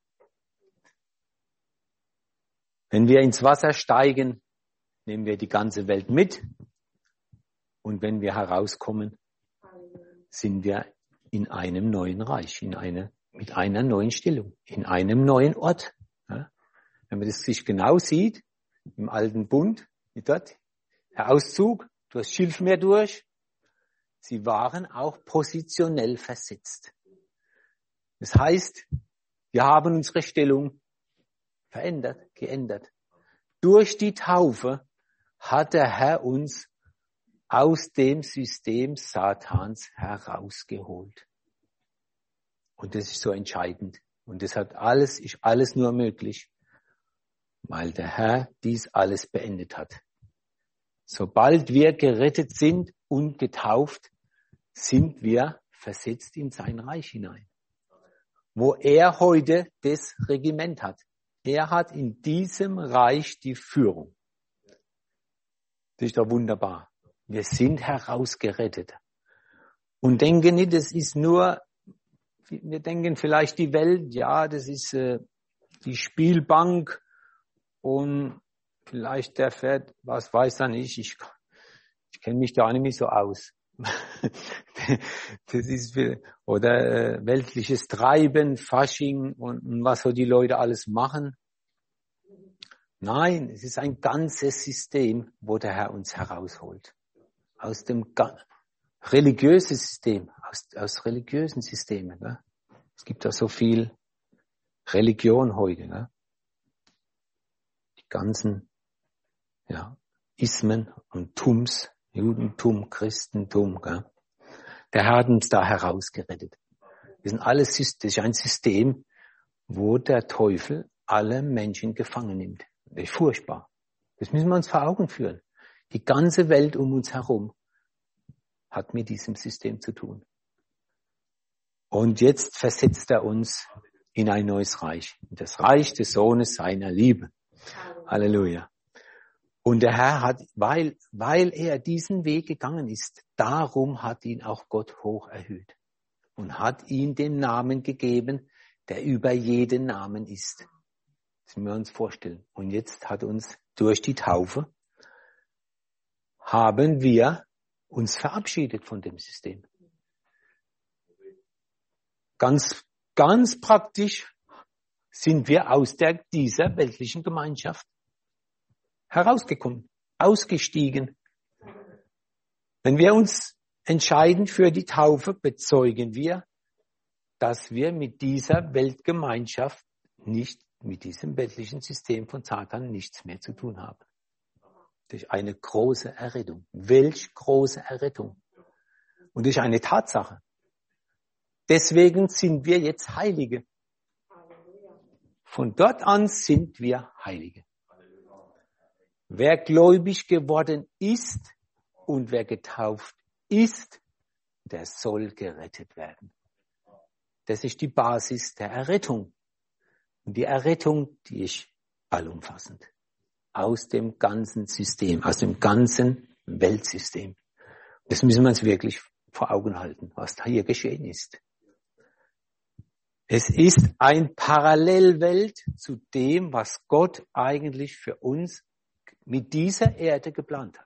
Wenn wir ins Wasser steigen, nehmen wir die ganze Welt mit. Und wenn wir herauskommen, sind wir in einem neuen Reich, mit einer neuen Stellung, in einem neuen Ort. Ja? Wenn man das sich genau sieht, im alten Bund, wie dort, der Auszug, durch das Schilfmeer durch, sie waren auch positionell versetzt. Das heißt, wir haben unsere Stellung geändert. Durch die Taufe hat der Herr uns aus dem System Satans herausgeholt. Und das ist so entscheidend. Und das ist alles nur möglich, weil der Herr dies alles beendet hat. Sobald wir gerettet sind und getauft, sind wir versetzt in sein Reich hinein, wo er heute das Regiment hat. Er hat in diesem Reich die Führung. Das ist doch wunderbar. Wir sind herausgerettet. Und denken nicht, das ist nur, wir denken vielleicht die Welt, ja, das ist die Spielbank und vielleicht der fährt, was weiß er nicht, ich kenne mich da nicht mehr so aus. Das ist oder weltliches Treiben, Fasching und was so die Leute alles machen. Nein, es ist ein ganzes System, wo der Herr uns herausholt. Aus dem religiösen System, aus religiösen Systemen. Ne? Es gibt da so viel Religion heute. Ne? Die ganzen Ismen und Tums, Judentum, Christentum. Gell? Der Herr hat uns da herausgerettet. Das ist ein System, wo der Teufel alle Menschen gefangen nimmt. Das ist furchtbar. Das müssen wir uns vor Augen führen. Die ganze Welt um uns herum hat mit diesem System zu tun. Und jetzt versetzt er uns in ein neues Reich. Das Reich des Sohnes seiner Liebe. Halleluja. Und der Herr hat, weil er diesen Weg gegangen ist, darum hat ihn auch Gott hoch erhöht. Und hat ihm den Namen gegeben, der über jeden Namen ist. Das müssen wir uns vorstellen. Und jetzt hat uns durch die Taufe, haben wir uns verabschiedet von dem System. Ganz praktisch sind wir aus dieser weltlichen Gemeinschaft herausgekommen, ausgestiegen. Wenn wir uns entscheiden für die Taufe, bezeugen wir, dass wir mit dieser Weltgemeinschaft nicht, mit diesem weltlichen System von Satan nichts mehr zu tun haben. Das ist eine große Errettung. Welch große Errettung. Und das ist eine Tatsache. Deswegen sind wir jetzt Heilige. Von dort an sind wir Heilige. Wer gläubig geworden ist und wer getauft ist, der soll gerettet werden. Das ist die Basis der Errettung. Und die Errettung, die ist allumfassend. Aus dem ganzen System, aus dem ganzen Weltsystem. Das müssen wir uns wirklich vor Augen halten, was da hier geschehen ist. Es ist eine Parallelwelt zu dem, was Gott eigentlich für uns mit dieser Erde geplant hat.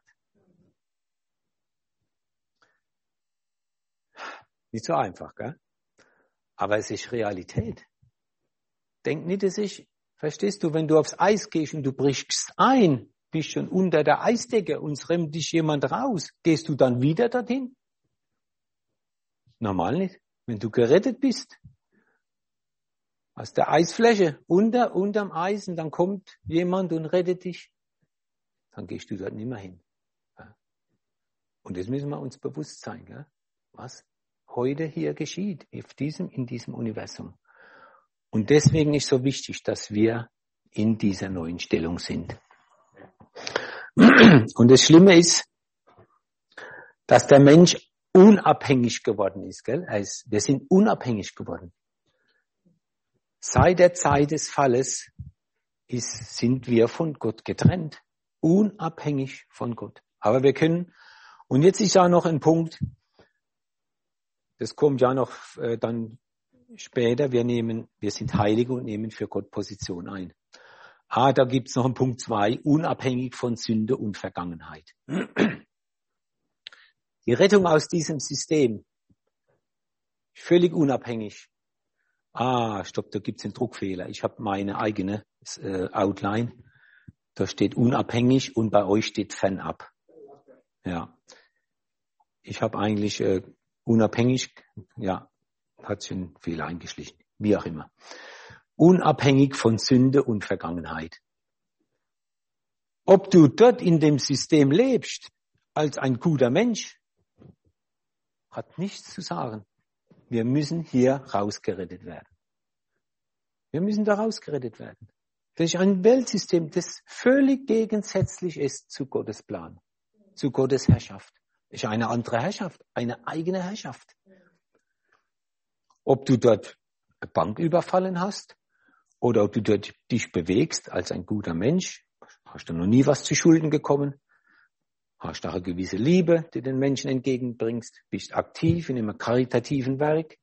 Nicht so einfach, gell? Aber es ist Realität. Denk nicht, dass verstehst du, wenn du aufs Eis gehst und du brichst ein, bist schon unter der Eisdecke und rennt dich jemand raus, gehst du dann wieder dorthin? Normal nicht. Wenn du gerettet bist, aus der Eisfläche, unterm Eis, und dann kommt jemand und rettet dich, dann gehst du dort nicht mehr hin. Und das müssen wir uns bewusst sein, gell? Was heute hier geschieht, in diesem Universum. Und deswegen ist so wichtig, dass wir in dieser neuen Stellung sind. Und das Schlimme ist, dass der Mensch unabhängig geworden ist, gell? Wir sind unabhängig geworden. Seit der Zeit des Falles sind wir von Gott getrennt, unabhängig von Gott. Aber wir können, und jetzt ist ja noch ein Punkt, das kommt ja noch dann später, wir sind Heilige und nehmen für Gott Position ein. Da gibt's noch einen Punkt 2, unabhängig von Sünde und Vergangenheit. Die Rettung aus diesem System, völlig unabhängig. Stopp, da gibt's einen Druckfehler. Ich habe meine eigene Outline. Da steht unabhängig und bei euch steht fernab. Ja. Ich habe eigentlich unabhängig, hat sich ein Fehler eingeschlichen. Wie auch immer. Unabhängig von Sünde und Vergangenheit. Ob du dort in dem System lebst, als ein guter Mensch, hat nichts zu sagen. Wir müssen hier rausgerettet werden. Wir müssen da rausgerettet werden. Das ist ein Weltsystem, das völlig gegensätzlich ist zu Gottes Plan, zu Gottes Herrschaft. Das ist eine andere Herrschaft, eine eigene Herrschaft. Ob du dort eine Bank überfallen hast oder ob du dort dich bewegst als ein guter Mensch, hast du noch nie was zu Schulden gekommen, hast du eine gewisse Liebe, die den Menschen entgegenbringst, bist aktiv in einem karitativen Werk.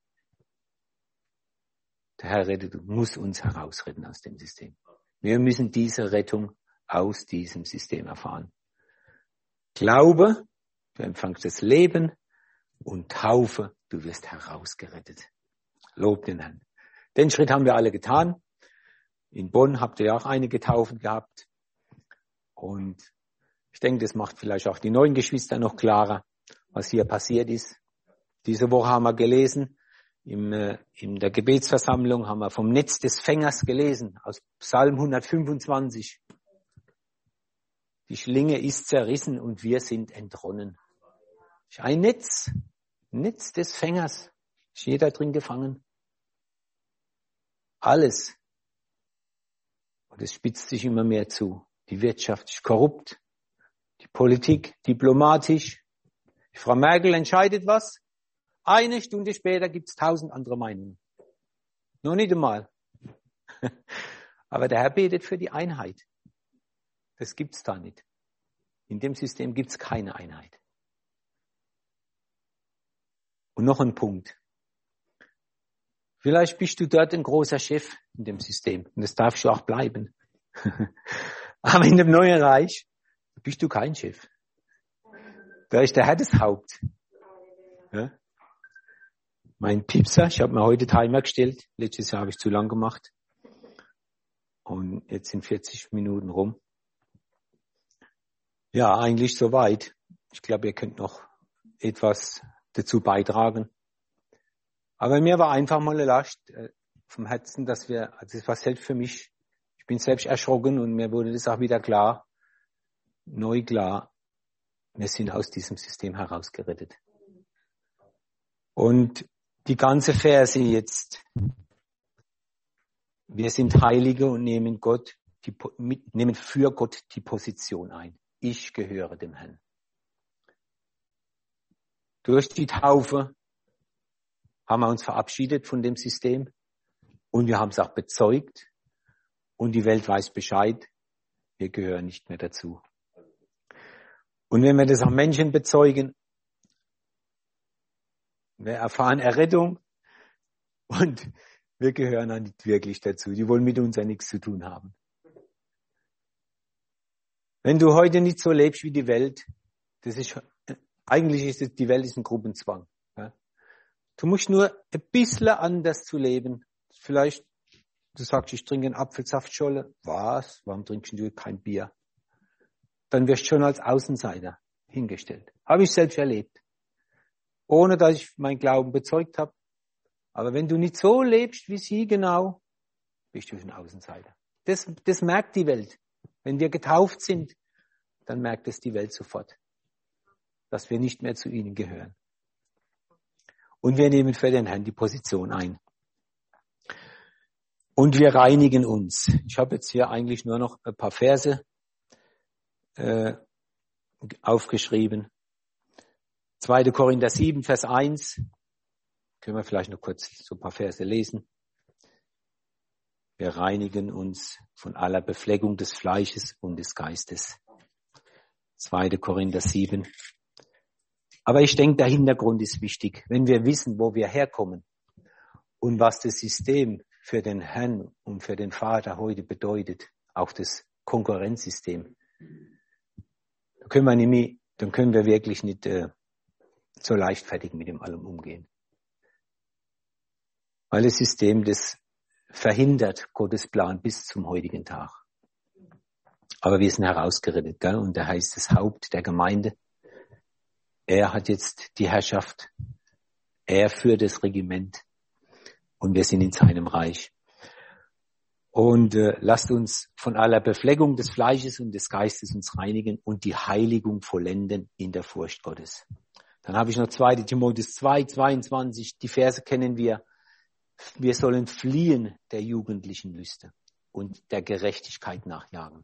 Der Herr muss uns herausretten aus dem System. Wir müssen diese Rettung aus diesem System erfahren. Glaube, du empfängst das Leben, und Taufe, du wirst herausgerettet. Lob den Herrn. Den Schritt haben wir alle getan. In Bonn habt ihr ja auch einige Taufen gehabt. Und ich denke, das macht vielleicht auch die neuen Geschwister noch klarer, was hier passiert ist. Diese Woche haben wir gelesen, in der Gebetsversammlung haben wir vom Netz des Fängers gelesen, aus Psalm 125. Die Schlinge ist zerrissen und wir sind entronnen. Ein Netz des Fängers. Ist jeder drin gefangen? Alles. Und es spitzt sich immer mehr zu. Die Wirtschaft ist korrupt. Die Politik diplomatisch. Die Frau Merkel entscheidet was. Eine Stunde später gibt es 1000 andere Meinungen. Noch nicht einmal. Aber der Herr betet für die Einheit. Das gibt's da nicht. In dem System gibt's keine Einheit. Und noch ein Punkt. Vielleicht bist du dort ein großer Chef in dem System. Und das darfst du auch bleiben. Aber in dem neuen Reich bist du kein Chef. Da ist der Herr das Haupt. Ja? Mein Piepser, ich habe mir heute Timer gestellt. Letztes Jahr habe ich zu lang gemacht. Und jetzt sind 40 Minuten rum. Ja, eigentlich soweit. Ich glaube, ihr könnt noch etwas dazu beitragen. Aber mir war einfach mal eine Last vom Herzen, das war selbst für mich. Ich bin selbst erschrocken und mir wurde das auch wieder neu klar. Wir sind aus diesem System herausgerettet. Und die ganze Verse jetzt. Wir sind Heilige und nehmen für Gott die Position ein. Ich gehöre dem Herrn. Durch die Taufe haben wir uns verabschiedet von dem System und wir haben es auch bezeugt und die Welt weiß Bescheid, wir gehören nicht mehr dazu. Und wenn wir das auch Menschen bezeugen, wir erfahren Errettung und wir gehören auch nicht wirklich dazu. Die wollen mit uns ja nichts zu tun haben. Wenn du heute nicht so lebst wie die Welt, die Welt ist ein Gruppenzwang. Ja? Du musst nur ein bisschen anders zu leben. Vielleicht, du sagst, ich trinke einen Apfelsaftscholle. Was? Warum trinkst du kein Bier? Dann wirst du schon als Außenseiter hingestellt. Habe ich selbst erlebt. Ohne, dass ich meinen Glauben bezeugt habe. Aber wenn du nicht so lebst wie sie genau, bist du ein Außenseiter. Das merkt die Welt. Wenn wir getauft sind, dann merkt es die Welt sofort, dass wir nicht mehr zu ihnen gehören. Und wir nehmen für den Herrn die Position ein. Und wir reinigen uns. Ich habe jetzt hier eigentlich nur noch ein paar Verse aufgeschrieben. 2. Korinther 7, Vers 1. Können wir vielleicht noch kurz so ein paar Verse lesen. Wir reinigen uns von aller Befleckung des Fleisches und des Geistes. 2. Korinther 7. Aber ich denke, der Hintergrund ist wichtig. Wenn wir wissen, wo wir herkommen und was das System für den Herrn und für den Vater heute bedeutet, auch das Konkurrenzsystem, dann können wir wirklich nicht so leichtfertig mit dem allem umgehen. Weil das System, das verhindert Gottes Plan bis zum heutigen Tag. Aber wir sind herausgerettet, gell? Und der heißt das Haupt der Gemeinde. Er hat jetzt die Herrschaft. Er führt das Regiment. Und wir sind in seinem Reich. Und lasst uns von aller Befleckung des Fleisches und des Geistes uns reinigen und die Heiligung vollenden in der Furcht Gottes. Dann habe ich noch 2. Timotheus 2, 22. Die Verse kennen wir. Wir sollen fliehen der jugendlichen Lüste und der Gerechtigkeit nachjagen.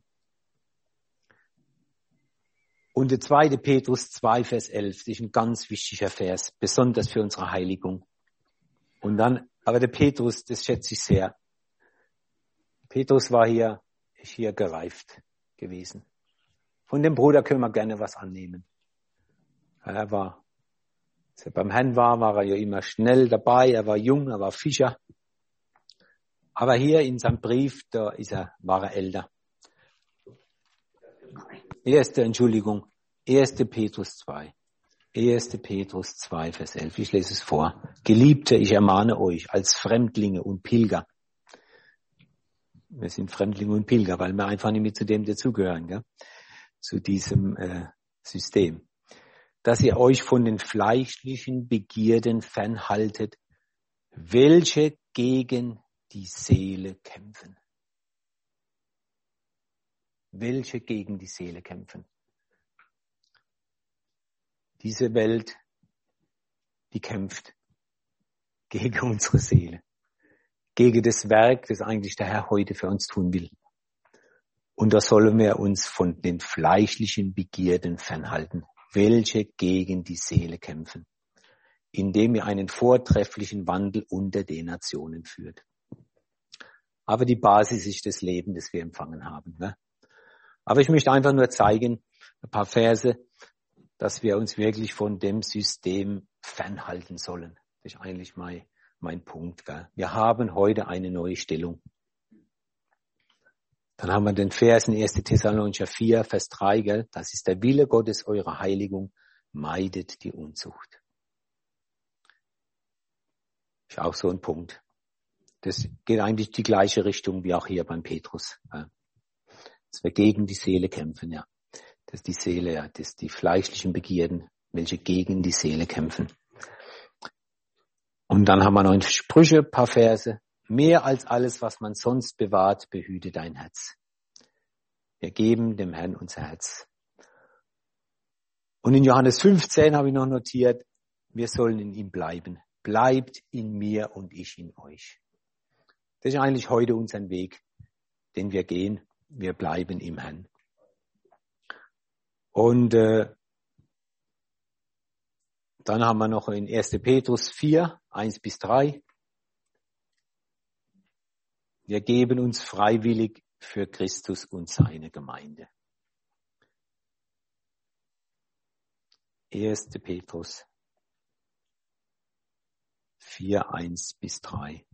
Und der 2. Petrus 2, Vers 11, das ist ein ganz wichtiger Vers, besonders für unsere Heiligung. Und dann, aber der Petrus, das schätze ich sehr. Petrus ist hier gereift gewesen. Von dem Bruder können wir gerne was annehmen. Als er beim Herrn war er ja immer schnell dabei, er war jung, er war Fischer. Aber hier in seinem Brief, war er älter. 1. Petrus 2. 1. Petrus 2, Vers 11. Ich lese es vor. Geliebte, ich ermahne euch als Fremdlinge und Pilger. Wir sind Fremdlinge und Pilger, weil wir einfach nicht mehr zu dem dazugehören, gell? Zu diesem System. Dass ihr euch von den fleischlichen Begierden fernhaltet, welche gegen die Seele kämpfen. Welche gegen die Seele kämpfen. Diese Welt, die kämpft gegen unsere Seele, gegen das Werk, das eigentlich der Herr heute für uns tun will. Und da sollen wir uns von den fleischlichen Begierden fernhalten, welche gegen die Seele kämpfen, indem ihr einen vortrefflichen Wandel unter den Nationen führt. Aber die Basis ist das Leben, das wir empfangen haben. Ne? Aber ich möchte einfach nur zeigen, ein paar Verse, dass wir uns wirklich von dem System fernhalten sollen. Das ist eigentlich mein Punkt. Gell? Wir haben heute eine neue Stellung. Dann haben wir den Vers in 1. Thessalonicher 4, Vers 3. Gell? Das ist der Wille Gottes, eure Heiligung, meidet die Unzucht. Ist auch so ein Punkt. Das geht eigentlich die gleiche Richtung wie auch hier beim Petrus. Gell? Dass wir gegen die Seele kämpfen, ja. Das ist die Seele, ja, das ist die fleischlichen Begierden, welche gegen die Seele kämpfen. Und dann haben wir noch in Sprüche ein paar Verse. Mehr als alles, was man sonst bewahrt, behüte dein Herz. Wir geben dem Herrn unser Herz. Und in Johannes 15 habe ich noch notiert, wir sollen in ihm bleiben. Bleibt in mir und ich in euch. Das ist eigentlich heute unser Weg, den wir gehen. Wir bleiben im Herrn. Und dann haben wir noch in 1. Petrus 4, 1-3. Wir geben uns freiwillig für Christus und seine Gemeinde. 1. Petrus 4, 1-3.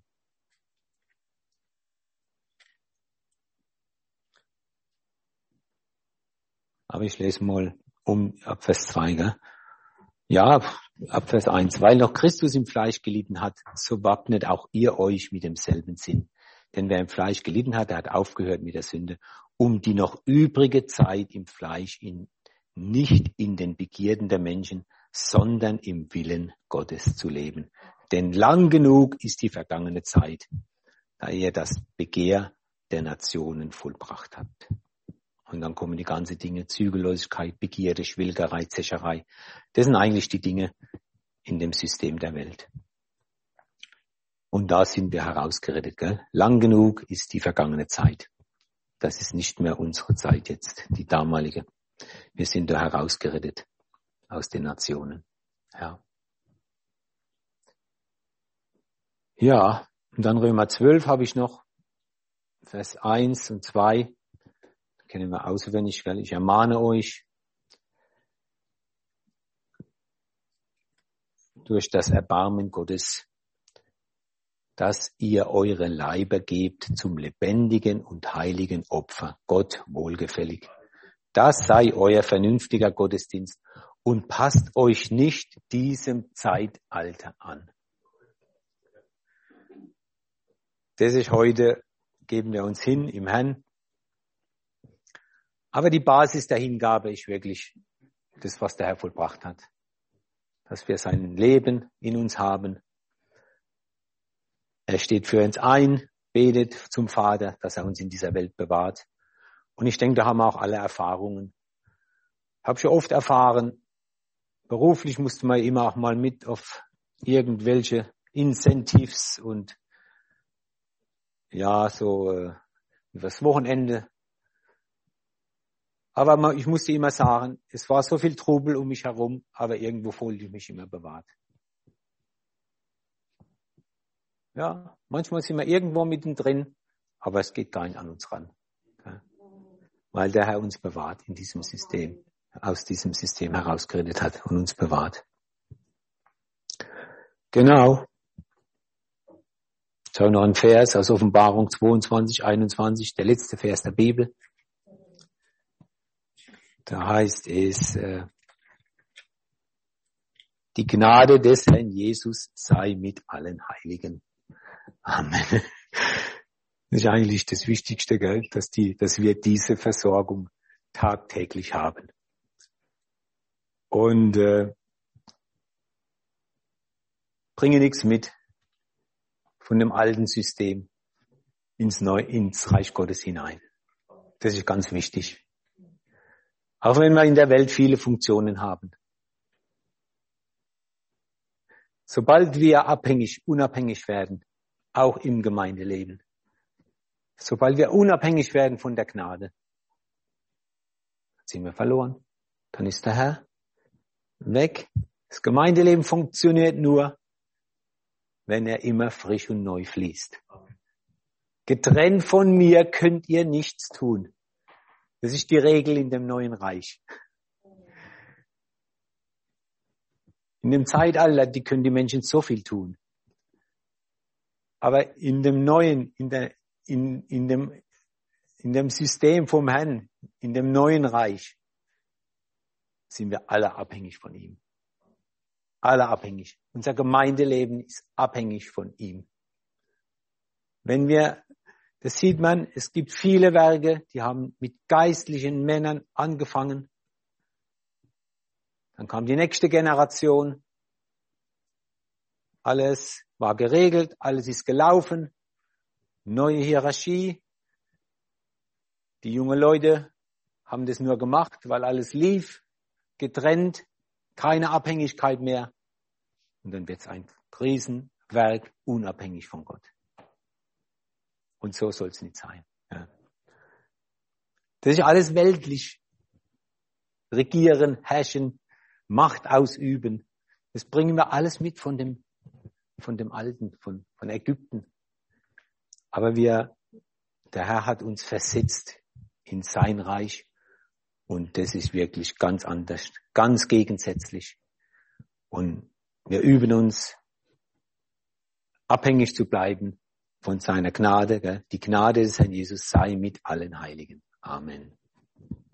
Aber ich lese mal ab Vers 2, gell? Ja, ab Vers 1. Weil noch Christus im Fleisch gelitten hat, so wappnet auch ihr euch mit demselben Sinn. Denn wer im Fleisch gelitten hat, der hat aufgehört mit der Sünde, um die noch übrige Zeit im Fleisch nicht in den Begierden der Menschen, sondern im Willen Gottes zu leben. Denn lang genug ist die vergangene Zeit, da ihr das Begehr der Nationen vollbracht habt. Und dann kommen die ganzen Dinge, Zügellosigkeit, Begierde, Schwelgerei, Zescherei. Das sind eigentlich die Dinge in dem System der Welt. Und da sind wir herausgerettet, gell? Lang genug ist die vergangene Zeit. Das ist nicht mehr unsere Zeit jetzt, die damalige. Wir sind da herausgerettet aus den Nationen. Ja. Ja, und dann Römer 12 habe ich noch, Vers 1 und 2. Kennen wir auswendig, weil ich ermahne euch durch das Erbarmen Gottes, dass ihr eure Leiber gebt zum lebendigen und heiligen Opfer, Gott wohlgefällig. Das sei euer vernünftiger Gottesdienst und passt euch nicht diesem Zeitalter an. Das ist heute, geben wir uns hin im Herrn. Aber die Basis der Hingabe ist wirklich das, was der Herr vollbracht hat. Dass wir sein Leben in uns haben. Er steht für uns ein, betet zum Vater, dass er uns in dieser Welt bewahrt. Und ich denke, da haben wir auch alle Erfahrungen. Ich habe schon oft erfahren, beruflich musste man immer auch mal mit auf irgendwelche Incentives und ja, so übers Wochenende. Aber ich musste immer sagen, es war so viel Trubel um mich herum, aber irgendwo fühlte ich mich immer bewahrt. Ja, manchmal sind wir irgendwo mittendrin, aber es geht gar nicht an uns ran. Ja, weil der Herr uns bewahrt in diesem System, aus diesem System herausgeredet hat und uns bewahrt. Genau. Ich habe noch einen Vers aus Offenbarung 22, 21, der letzte Vers der Bibel. Da heißt es, Die Gnade des Herrn Jesus sei mit allen Heiligen. Amen. Das ist eigentlich das Wichtigste, gell? Dass wir diese Versorgung tagtäglich haben. Und bringe nichts mit von dem alten System ins Reich Gottes hinein. Das ist ganz wichtig. Auch wenn wir in der Welt viele Funktionen haben. Sobald wir unabhängig werden, auch im Gemeindeleben, sobald wir unabhängig werden von der Gnade, sind wir verloren. Dann ist der Herr weg. Das Gemeindeleben funktioniert nur, wenn er immer frisch und neu fließt. Getrennt von mir könnt ihr nichts tun. Das ist die Regel in dem neuen Reich. In dem Zeitalter, die können die Menschen so viel tun. Aber in dem neuen, in dem System vom Herrn, in dem neuen Reich, sind wir alle abhängig von ihm. Alle abhängig. Unser Gemeindeleben ist abhängig von ihm. Das sieht man, es gibt viele Werke, die haben mit geistlichen Männern angefangen. Dann kam die nächste Generation. Alles war geregelt, alles ist gelaufen. Neue Hierarchie. Die jungen Leute haben das nur gemacht, weil alles lief, getrennt, keine Abhängigkeit mehr. Und dann wird es ein Riesenwerk, unabhängig von Gott. Und so soll es nicht sein. Ja. Das ist alles weltlich. Regieren, herrschen, Macht ausüben. Das bringen wir alles mit von dem Alten, von Ägypten. Aber der Herr hat uns versetzt in sein Reich. Und das ist wirklich ganz anders, ganz gegensätzlich. Und wir üben uns, abhängig zu bleiben von seiner Gnade. Gell? Die Gnade des Herrn Jesus sei mit allen Heiligen. Amen.